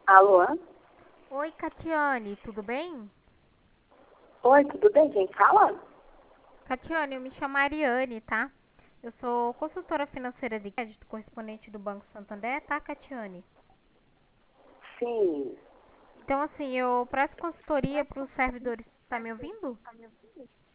Alô? Oi, Catiane, tudo bem? Oi, tudo bem? Quem fala? Catiane, eu me chamo Ariane, tá? Eu sou consultora financeira de crédito, correspondente do Banco Santander, tá, Catiane? Sim. Então, assim, eu presto consultoria para os servidores. Tá me ouvindo?